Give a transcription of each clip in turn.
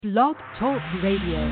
Blog Talk Radio.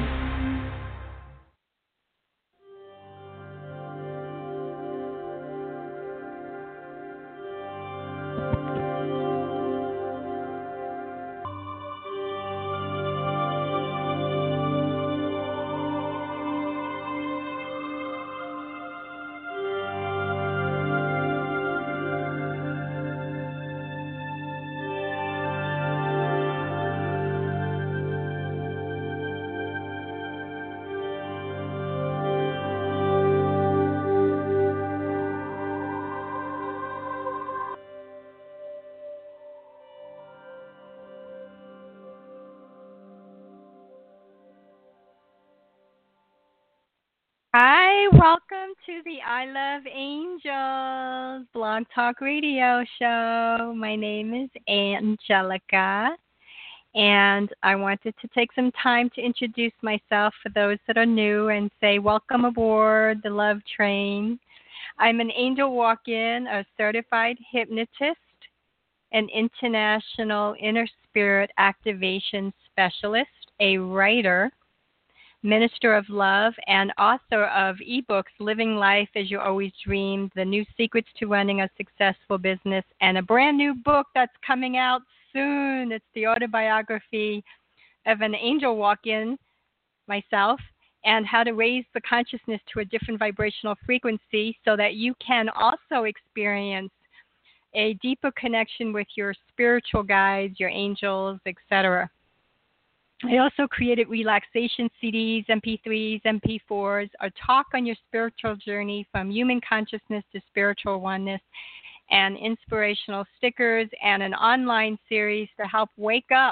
Hi, welcome to the I Love Angels Blog Talk Radio Show. My name is Angelica, and I wanted to take some time to introduce myself for those that are new and say welcome aboard the Love Train. I'm an angel walk-in, a certified hypnotist, an international inner spirit activation specialist, a writer, minister of love, and author of ebooks Living Life as You Always Dreamed, The New Secrets to Running a Successful Business, and a brand new book that's coming out soon. It's the autobiography of an angel walk-in, myself, and how to raise the consciousness to a different vibrational frequency so that you can also experience a deeper connection with your spiritual guides, your angels, etc. I also created relaxation CDs, MP3s, MP4s, a talk on your spiritual journey from human consciousness to spiritual oneness, and inspirational stickers, and an online series to help wake up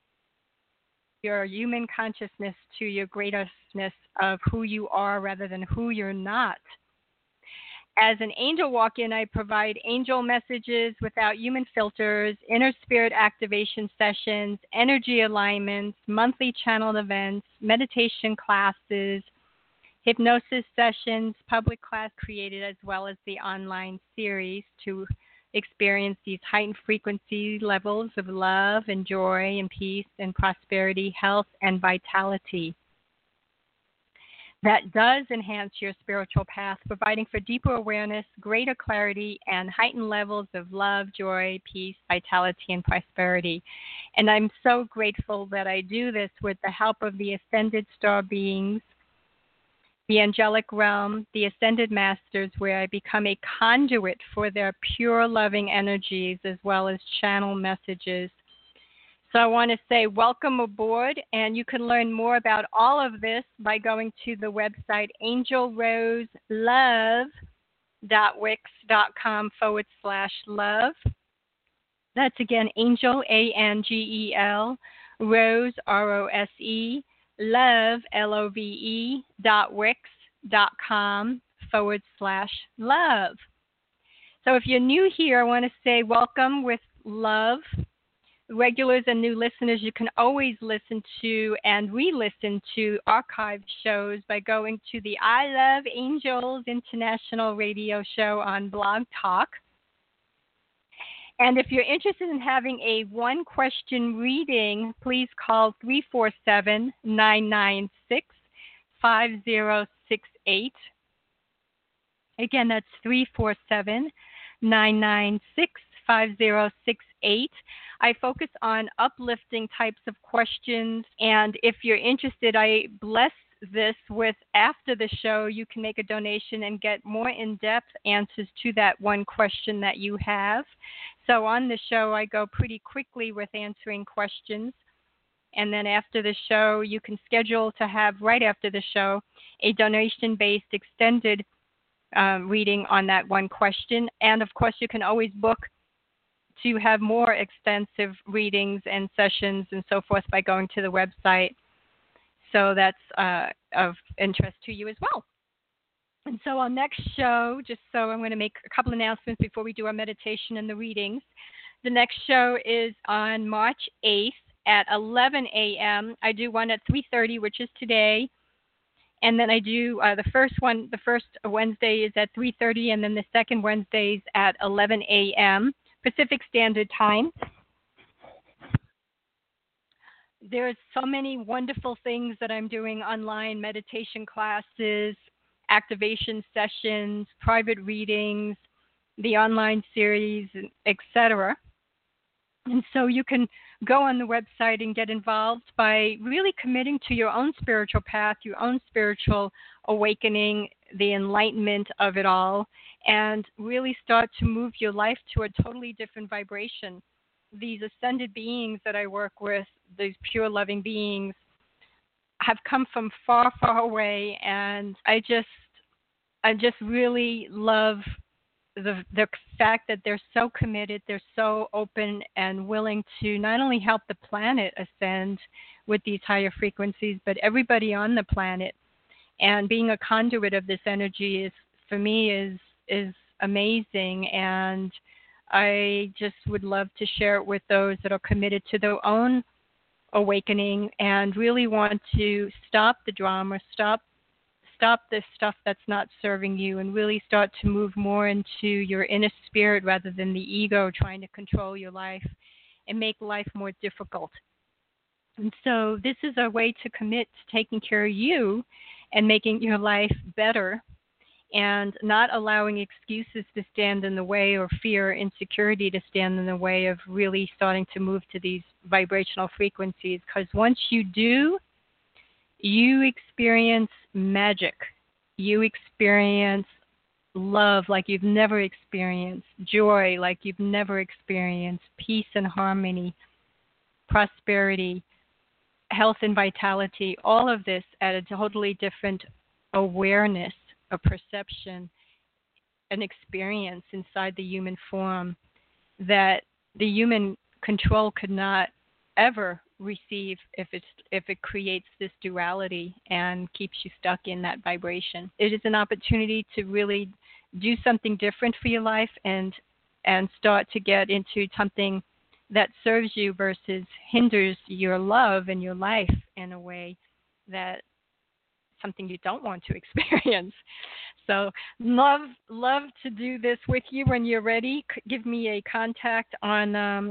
your human consciousness to your greatestness of who you are rather than who you're not. As an angel walk-in, I provide angel messages without human filters, inner spirit activation sessions, energy alignments, monthly channeled events, meditation classes, hypnosis sessions, public class created, as well as the online series to experience these heightened frequency levels of love and joy and peace and prosperity, health and vitality. That does enhance your spiritual path, providing for deeper awareness, greater clarity, and heightened levels of love, joy, peace, vitality, and prosperity. And I'm so grateful that I do this with the help of the ascended star beings, the angelic realm, the ascended masters, where I become a conduit for their pure loving energies as well as channel messages. So I want to say welcome aboard, and you can learn more about all of this by going to the website angelrose.wix.com/love. That's again Angel, ANGEL, Rose, ROSE, love, LOVE, .wix.com/love. So if you're new here, I want to say welcome with love. Regulars and new listeners, you can always listen to and re-listen to archived shows by going to the I Love Angels International Radio Show on Blog Talk. And if you're interested in having a one-question reading, please call 347-996-5068. Again, that's 347-996-5068. I focus on uplifting types of questions, and if you're interested, I bless this with after the show, you can make a donation and get more in-depth answers to that one question that you have. So on the show, I go pretty quickly with answering questions, and then after the show, you can schedule to have, right after the show, a donation-based extended reading on that one question. And of course, you can always book to have more extensive readings and sessions and so forth by going to the website. So that's of interest to you as well. And so our next show, just so I'm going to make a couple announcements before we do our meditation and the readings. The next show is on March 8th at 11 a.m. I do one at 3:30, which is today. And then I do the first Wednesday is at 3:30, and then the second Wednesday is at 11 a.m. Pacific Standard Time. There's so many wonderful things that I'm doing online: meditation classes, activation sessions, private readings, the online series, etc. And so you can go on the website and get involved by really committing to your own spiritual path, your own spiritual awakening, the enlightenment of it all, and really start to move your life to a totally different vibration. These ascended beings that I work with, these pure loving beings, have come from far, far away, and I just really love the fact that they're so committed, they're so open and willing to not only help the planet ascend with these higher frequencies, but everybody on the planet. And being a conduit of this energy is, for me, is amazing. And I just would love to share it with those that are committed to their own awakening and really want to stop the drama, stop this stuff that's not serving you, and really start to move more into your inner spirit rather than the ego trying to control your life and make life more difficult. And so this is a way to commit to taking care of you and making your life better, and not allowing excuses to stand in the way, or fear, insecurity to stand in the way of really starting to move to these vibrational frequencies. Because once you do, you experience magic. You experience love like you've never experienced, joy like you've never experienced, peace and harmony, prosperity, health and vitality, all of this at a totally different awareness, a perception, an experience inside the human form that the human control could not ever receive if it creates this duality and keeps you stuck in that vibration. It is an opportunity to really do something different for your life and start to get into something that serves you versus hinders your love and your life in a way that something you don't want to experience. So love to do this with you when you're ready. Give me a contact on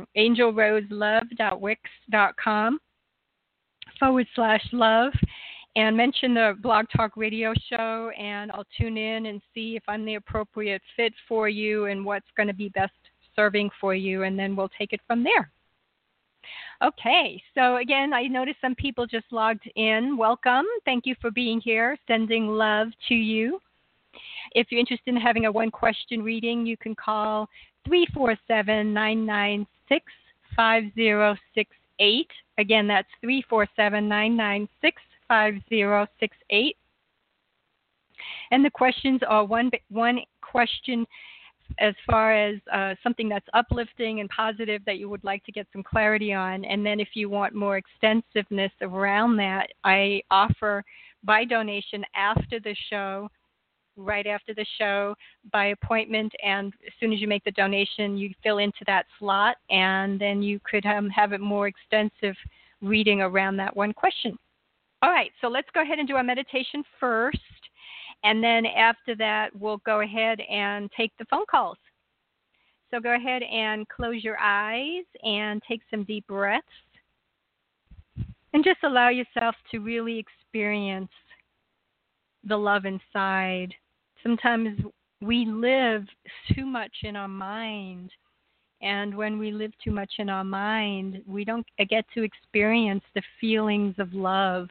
angelroselove.wix.com/love and mention the Blog Talk Radio show, and I'll tune in and see if I'm the appropriate fit for you and what's going to be best serving for you, and then we'll take it from there. Okay, so again, I noticed some people just logged in. Welcome. Thank you for being here. Sending love to you. If you're interested in having a one-question reading, you can call 347-996-5068. Again, that's 347-996-5068. And the questions are one question as far as something that's uplifting and positive that you would like to get some clarity on. And then if you want more extensiveness around that, I offer by donation after the show, right after the show, by appointment. And as soon as you make the donation, you fill into that slot, and then you could have a more extensive reading around that one question. All right, so let's go ahead and do our meditation first. And then after that, we'll go ahead and take the phone calls. So go ahead and close your eyes and take some deep breaths. And just allow yourself to really experience the love inside. Sometimes we live too much in our mind. And when we live too much in our mind, we don't get to experience the feelings of love.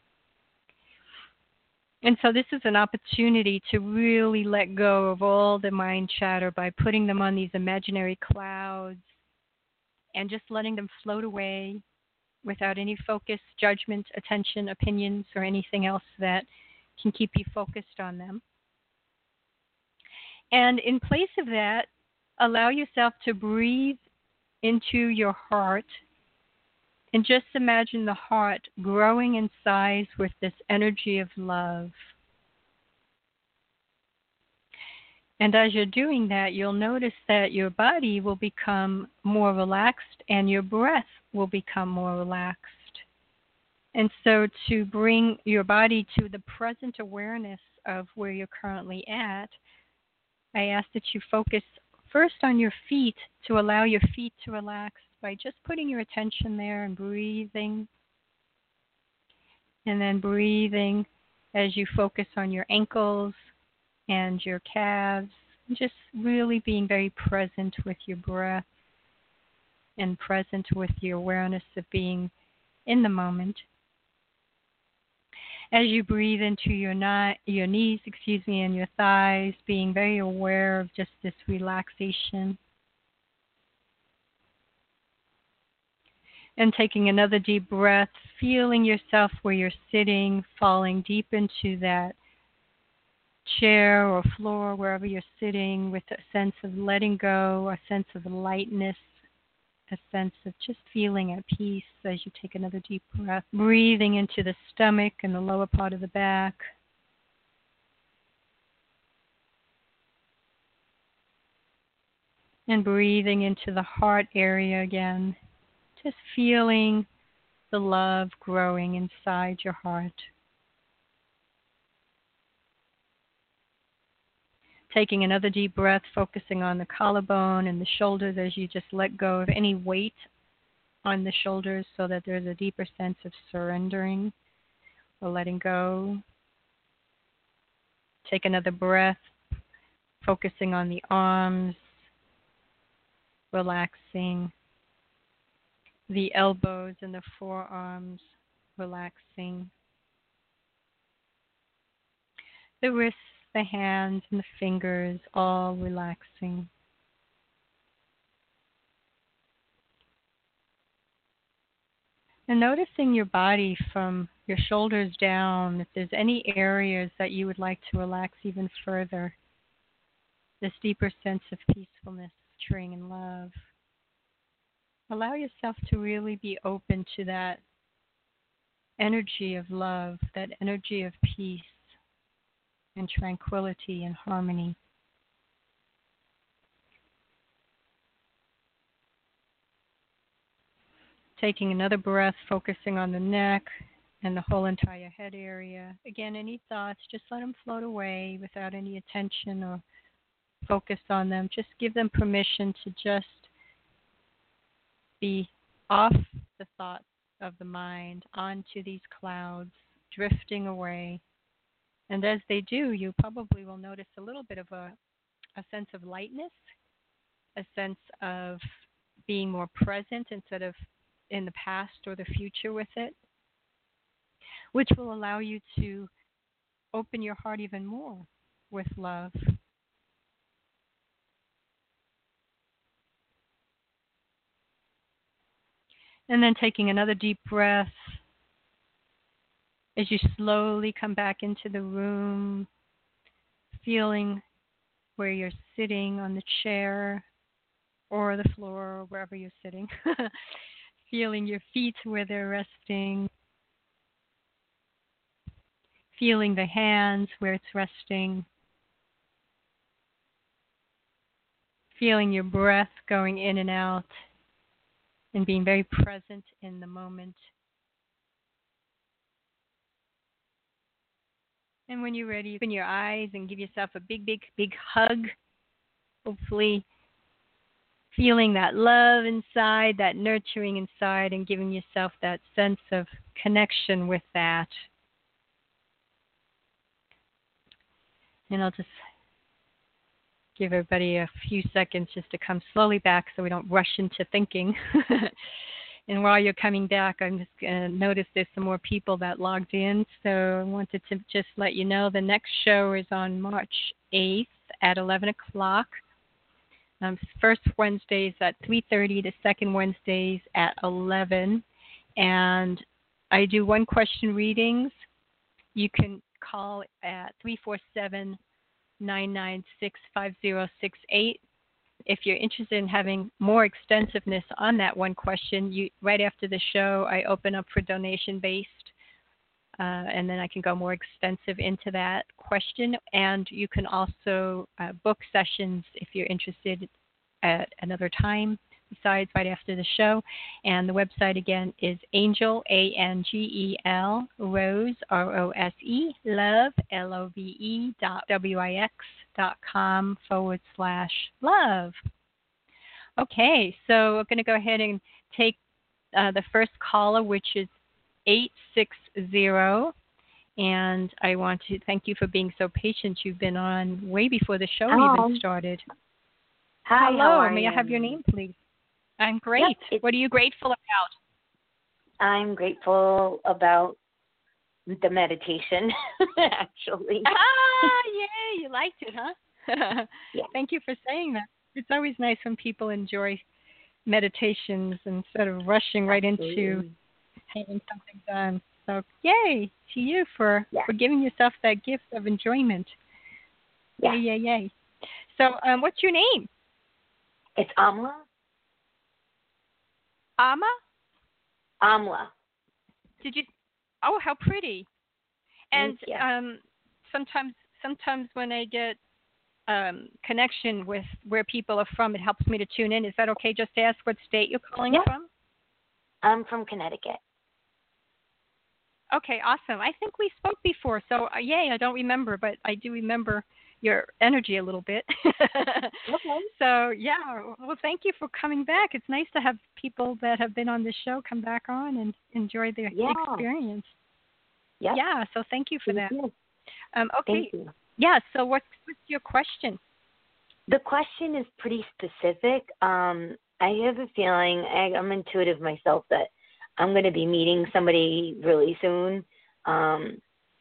And so this is an opportunity to really let go of all the mind chatter by putting them on these imaginary clouds and just letting them float away without any focus, judgment, attention, opinions, or anything else that can keep you focused on them. And in place of that, allow yourself to breathe into your heart. And just imagine the heart growing in size with this energy of love. And as you're doing that, you'll notice that your body will become more relaxed and your breath will become more relaxed. And so to bring your body to the present awareness of where you're currently at, I ask that you focus first on your feet to allow your feet to relax by just putting your attention there and breathing And then breathing as you focus on your ankles and your calves, just really being very present with your breath and present with your awareness of being in the moment. As you breathe into your knees, and your thighs, being very aware of just this relaxation. And taking another deep breath, feeling yourself where you're sitting, falling deep into that chair or floor, wherever you're sitting, with a sense of letting go, a sense of lightness, a sense of just feeling at peace as you take another deep breath. Breathing into the stomach and the lower part of the back. And breathing into the heart area again. Just feeling the love growing inside your heart. Taking another deep breath, focusing on the collarbone and the shoulders as you just let go of any weight on the shoulders so that there's a deeper sense of surrendering or letting go. Take another breath, focusing on the arms, relaxing the elbows and the forearms, relaxing the wrists, the hands, and the fingers, all relaxing. And noticing your body from your shoulders down, if there's any areas that you would like to relax even further, this deeper sense of peacefulness, nurturing, and love. Allow yourself to really be open to that energy of love, that energy of peace and tranquility and harmony. Taking another breath, focusing on the neck and the whole entire head area. Again, any thoughts, just let them float away without any attention or focus on them. Just give them permission to just be off the thoughts of the mind onto these clouds, drifting away. And as they do, you probably will notice a little bit of a sense of lightness, a sense of being more present instead of in the past or the future with it, which will allow you to open your heart even more with love. And then taking another deep breath as you slowly come back into the room, feeling where you're sitting on the chair or the floor or wherever you're sitting. Feeling your feet where they're resting. Feeling the hands where it's resting. Feeling your breath going in and out and being very present in the moment. And when you're ready, open your eyes and give yourself a big, big, big hug. Hopefully feeling that love inside, that nurturing inside, and giving yourself that sense of connection with that. And I'll just give everybody a few seconds just to come slowly back so we don't rush into thinking. And while you're coming back, I'm just going to notice there's some more people that logged in. So I wanted to just let you know the next show is on March 8th at 11 o'clock. First Wednesdays at 3:30, the second Wednesdays at 11. And I do one question readings. You can call at 347-996-5068. If you're interested in having more extensiveness on that one question, right after the show, I open up for donation-based, and then I can go more extensive into that question. And you can also book sessions if you're interested at another time besides right after the show. And the website again is Angel, ANGEL, Rose, ROSE, Love, LOVE, wix.com/love. Okay, so we're going to go ahead and take the first caller, which is 860. And I want to thank you for being so patient. You've been on way before the show even started. Hi, Hello. how are May you? I have your name, please? I'm great. Yep, what are you grateful about? I'm grateful about the meditation, actually. Yay. You liked it, huh? Yeah. Thank you for saying that. It's always nice when people enjoy meditations instead of rushing right into having something done. So, yay to you for giving yourself that gift of enjoyment. Yeah. Yay, yay, yay. So, what's your name? It's Amla. Ama? Amla. Did you? Oh, how pretty. And sometimes when I get connection with where people are from, it helps me to tune in. Is that okay just to ask what state you're calling from? I'm from Connecticut. Okay, awesome. I think we spoke before, so yay, I don't remember, but I do remember your energy a little bit. Okay. So, well, thank you for coming back. It's nice to have people that have been on the show come back on and enjoy their experience. Yep. Yeah, so thank you for that. You. Okay. Thank you. Yeah, so what's your question? The question is pretty specific. I have a feeling, I'm intuitive myself, that I'm going to be meeting somebody really soon, in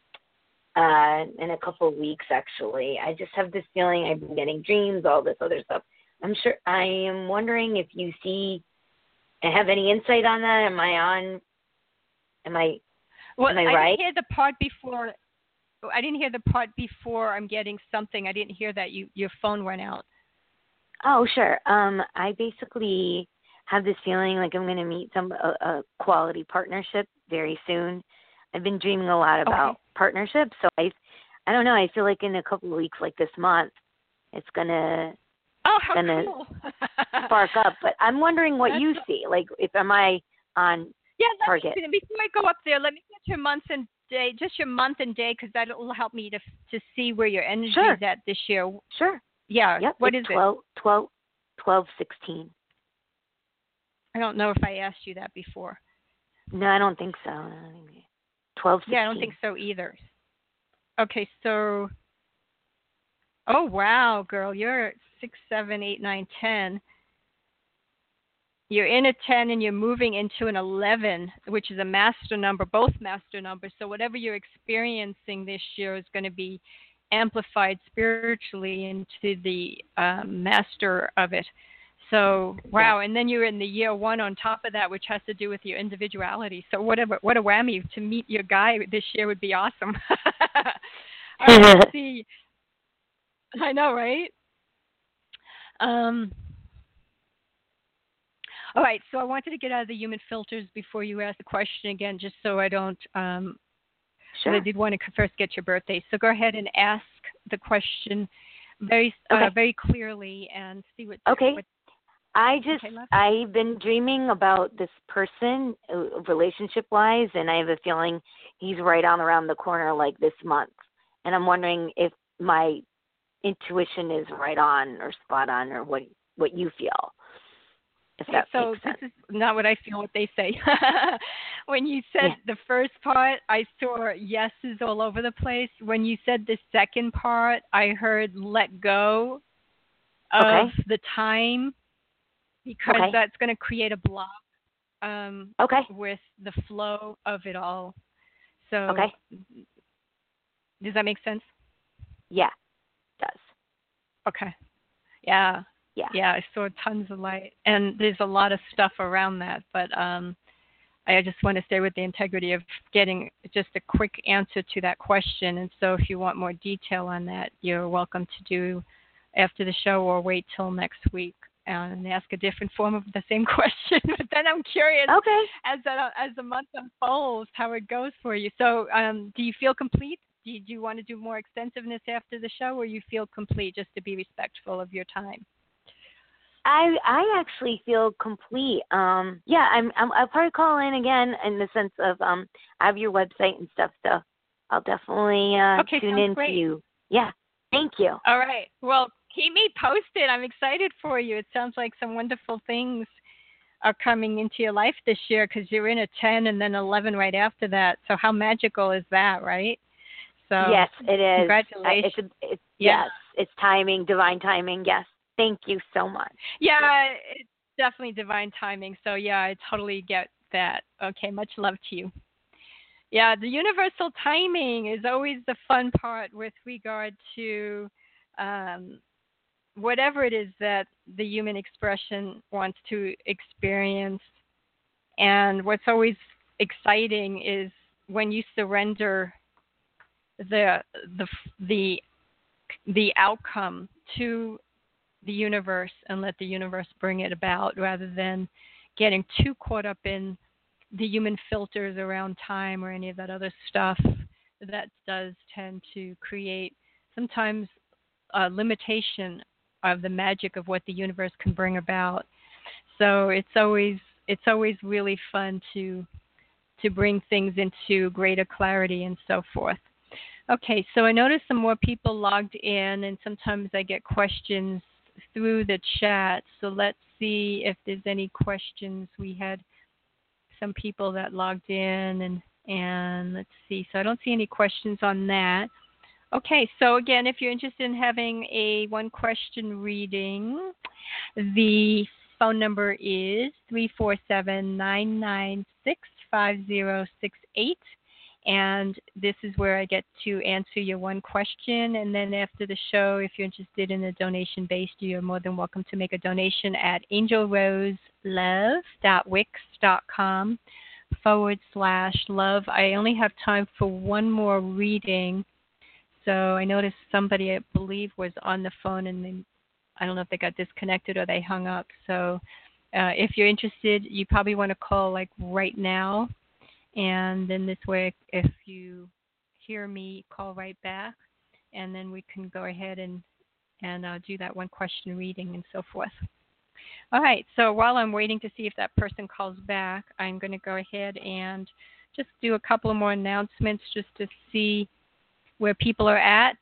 a couple of weeks, actually. I just have this feeling. I've been getting dreams, all this other stuff. I am wondering if you have any insight on that. Am I right? I didn't hear the part before. I didn't hear the part before I'm getting something. I didn't hear that your phone went out. Oh, sure. I basically have this feeling like I'm going to meet a quality partnership very soon. I've been dreaming a lot about partnerships, so I don't know. I feel like in a couple of weeks, like this month, it's gonna cool. spark up. But I'm wondering what you see. Like, am I on target? Before I go up there, let me get your month and day, just your month and day, because that will help me to see where your energy is at this year. Sure. Yeah. Yep. What is 12/16. I don't know if I asked you that before. No, I don't think so. 12/16. Yeah, I don't think so either. Okay, so. Oh wow, girl, you're 6, 7, 8, 9, 10. You're in a 10 and you're moving into an 11, which is a master number, both master numbers. So whatever you're experiencing this year is going to be amplified spiritually into the master of it. So, wow. And then you're in the year 1 on top of that, which has to do with your individuality. So what a whammy. To meet your guy this year would be awesome. All right, let's see. I know, right? All right, so I wanted to get out of the human filters before you ask the question again, just so I don't. Sure. I did want to first get your birthday, so go ahead and ask the question very clearly and see what. Okay. I've been dreaming about this person, relationship-wise, and I have a feeling he's right on around the corner, like this month. And I'm wondering if my intuition is right on or spot on, or what you feel. If that makes sense. This is not what I feel, what they say. When you said the first part, I saw yeses all over the place. When you said the second part, I heard let go of the time, because that's going to create a block with the flow of it all. So does that make sense? Yeah, it does. Okay. Yeah. Yeah, I saw tons of light, and there's a lot of stuff around that, but I just want to stay with the integrity of getting just a quick answer to that question. And so if you want more detail on that, you're welcome to do after the show or wait till next week and ask a different form of the same question. But then I'm curious as the month unfolds how it goes for you. So do you feel complete? Do you want to do more extensiveness after the show, or you feel complete just to be respectful of your time? I actually feel complete. I'll probably call in again in the sense of I have your website and stuff, so I'll definitely tune in to you. Yeah, thank you. All right. Well, keep me posted. I'm excited for you. It sounds like some wonderful things are coming into your life this year because you're in a 10 and then 11 right after that. So how magical is that, right? So yes, it is. Congratulations. Yes, it's timing, divine timing. Yes. Thank you so much. Yeah, it's definitely divine timing. So yeah, I totally get that. Okay, much love to you. Yeah, the universal timing is always the fun part with regard to um, whatever it is that the human expression wants to experience. And what's always exciting is when you surrender the the the the outcome to the universe and let the universe bring it about rather than getting too caught up in the human filters around time or any of that other stuff that does tend to create sometimes a limitation of the magic of what the universe can bring about. So it's always really fun to bring things into greater clarity and so forth. Okay, so I noticed some more people logged in, and sometimes I get questions through the chat. So let's see if there's any questions. We had some people that logged in, and let's see. So I don't see any questions on that. Okay, so again, if you're interested in having a one question reading, the phone number is 347-996-5068. And this is where I get to answer your one question. And then after the show, if you're interested in a donation based, you're more than welcome to make a donation at angelroselove.wix.com/love. I only have time for one more reading. So I noticed somebody, I believe, was on the phone, and I don't know if they got disconnected or they hung up. So if you're interested, you probably want to call like right now. And then this way, if you hear me, call right back, and then we can go ahead and do that one question reading and so forth. All right, so while I'm waiting to see if that person calls back, I'm going to go ahead and just do a couple of more announcements just to see where people are at.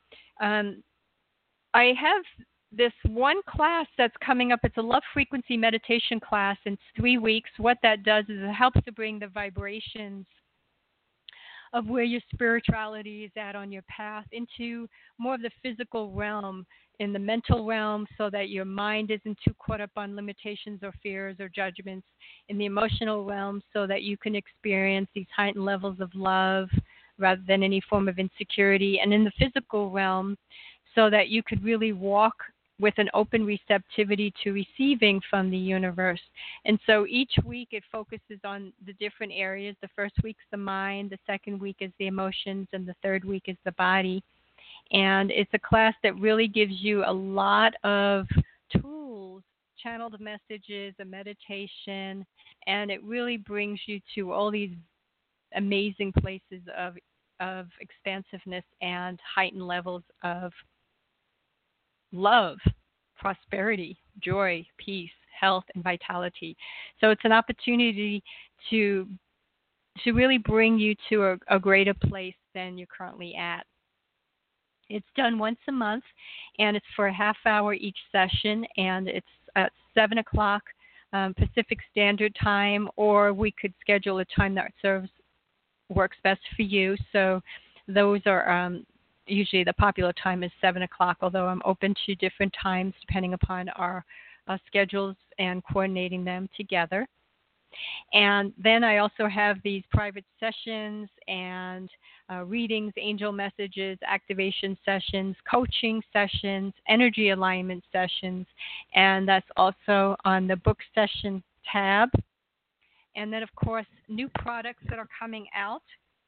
I have this one class that's coming up. It's a love frequency meditation class in 3 weeks. What that does is it helps to bring the vibrations of where your spirituality is at on your path into more of the physical realm, in the mental realm, so that your mind isn't too caught up on limitations or fears or judgments, in the emotional realm, so that you can experience these heightened levels of love rather than any form of insecurity, and in the physical realm, so that you could really walk with an open receptivity to receiving from the universe. And so each week it focuses on the different areas. The first week's the mind, the second week is the emotions, and the third week is the body. And it's a class that really gives you a lot of tools, channeled messages, a meditation, and it really brings you to all these amazing places of expansiveness and heightened levels of love, prosperity, joy, peace, health, and vitality. So it's an opportunity to really bring you to a greater place than you're currently at. It's done once a month, and it's for a half hour each session, and it's at 7 o'clock Pacific Standard Time, or we could schedule a time that works best for you. So those are usually the popular time is 7 o'clock, although I'm open to different times depending upon our schedules and coordinating them together. And then I also have these private sessions and readings, angel messages, activation sessions, coaching sessions, energy alignment sessions, and that's also on the book session tab. And then, of course, new products that are coming out.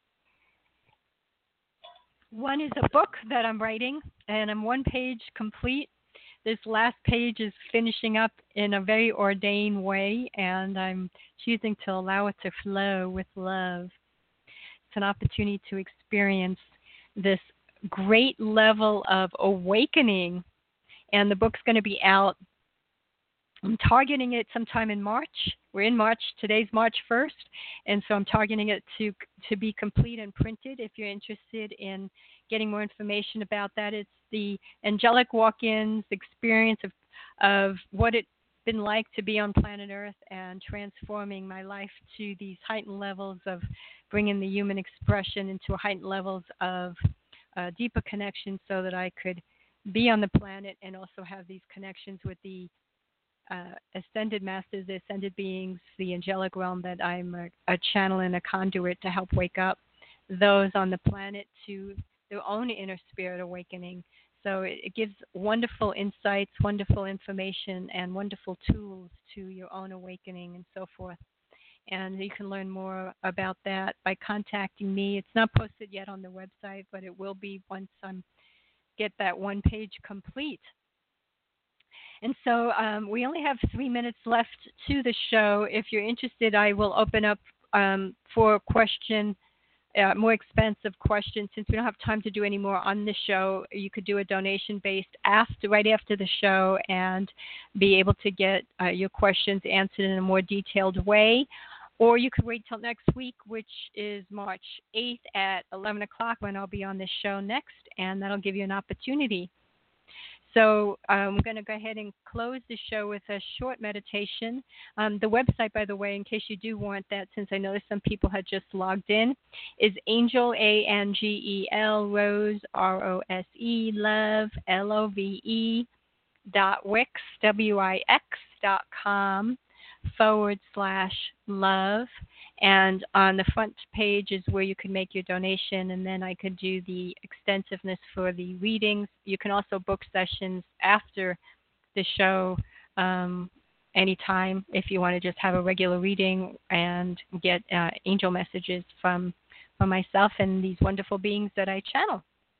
One is a book that I'm writing, and I'm one page complete. This last page is finishing up in a very ordained way, and I'm choosing to allow it to flow with love. It's an opportunity to experience this great level of awakening, and the book's going to be out. I'm targeting it sometime in March. We're in March. Today's March 1st, and so I'm targeting it to be complete and printed. If you're interested in getting more information about that, it's the Angelic Walk-ins experience of what it been like to be on planet Earth and transforming my life to these heightened levels of bringing the human expression into heightened levels of deeper connection so that I could be on the planet and also have these connections with the ascended masters, the ascended beings, the angelic realm, that I'm a channel and a conduit to help wake up those on the planet to their own inner spirit awakening. So it gives wonderful insights, wonderful information, and wonderful tools to your own awakening and so forth. And you can learn more about that by contacting me. It's not posted yet on the website, but it will be once I get that one page complete. And so we only have 3 minutes left to the show. If you're interested, I will open up for question, more expensive questions. Since we don't have time to do any more on the show, you could do a donation based right after the show and be able to get your questions answered in a more detailed way. Or you could wait till next week, which is March 8th at 11 o'clock when I'll be on this show next, and that'll give you an opportunity. So I'm going to go ahead and close the show with a short meditation. The website, by the way, in case you do want that, since I noticed some people had just logged in, is Angel, Angel, Rose, Rose, Love, Love, .wix, wix.com /love. And on the front page is where you can make your donation, and then I could do the extensiveness for the readings. You can also book sessions after the show anytime if you want to just have a regular reading and get angel messages from myself and these wonderful beings that I channel.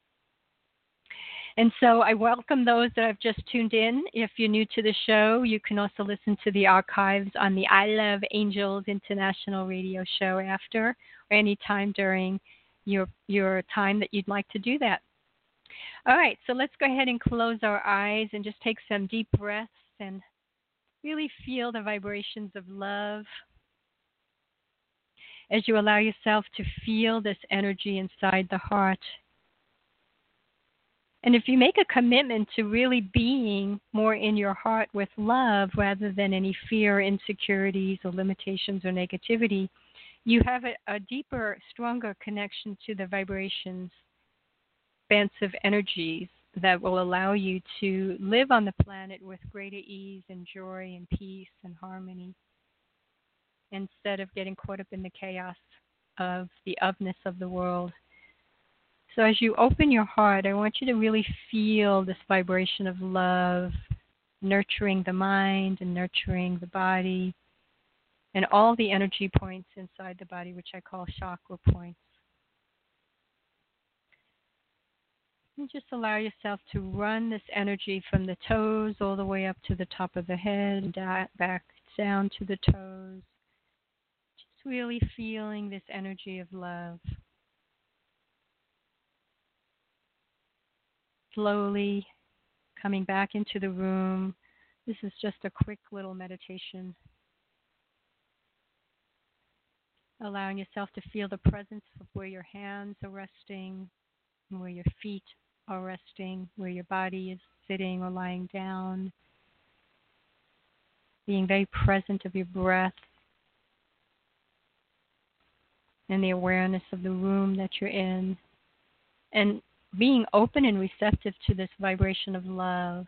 And so I welcome those that have just tuned in. If you're new to the show, you can also listen to the archives on the I Love Angels International radio show after, or any time during your time that you'd like to do that. All right, so let's go ahead and close our eyes and just take some deep breaths and really feel the vibrations of love as you allow yourself to feel this energy inside the heart. And if you make a commitment to really being more in your heart with love rather than any fear, insecurities, or limitations or negativity, you have a deeper, stronger connection to the vibrations, expansive energies that will allow you to live on the planet with greater ease and joy and peace and harmony, instead of getting caught up in the chaos of the ofness of the world. So as you open your heart, I want you to really feel this vibration of love, nurturing the mind and nurturing the body, and all the energy points inside the body, which I call chakra points. And just allow yourself to run this energy from the toes all the way up to the top of the head, and back down to the toes. Just really feeling this energy of love. Slowly coming back into the room. This is just a quick little meditation. Allowing yourself to feel the presence of where your hands are resting, and where your feet are resting, where your body is sitting or lying down. Being very present of your breath and the awareness of the room that you're in. And being open and receptive to this vibration of love.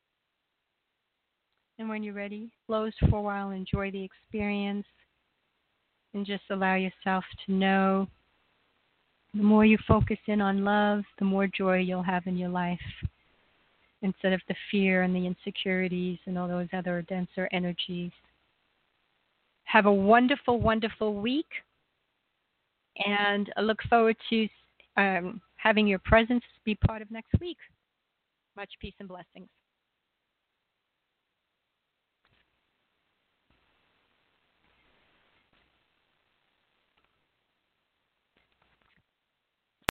And when you're ready, close for a while, enjoy the experience, and just allow yourself to know the more you focus in on love, the more joy you'll have in your life, instead of the fear and the insecurities and all those other denser energies. Have a wonderful, wonderful week, and I look forward to having your presence be part of next week. Much peace and blessings.